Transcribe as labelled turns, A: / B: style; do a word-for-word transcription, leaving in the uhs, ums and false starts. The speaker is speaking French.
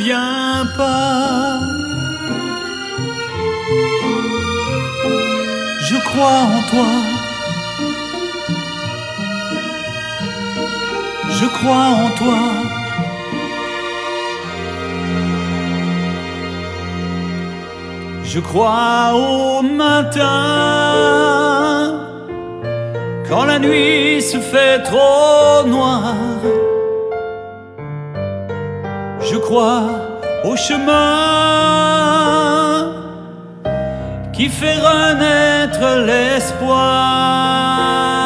A: viens pas. Je crois en toi. Je crois en toi. Je crois au matin, quand la nuit se fait trop noire. Je crois au chemin qui fait renaître l'espoir.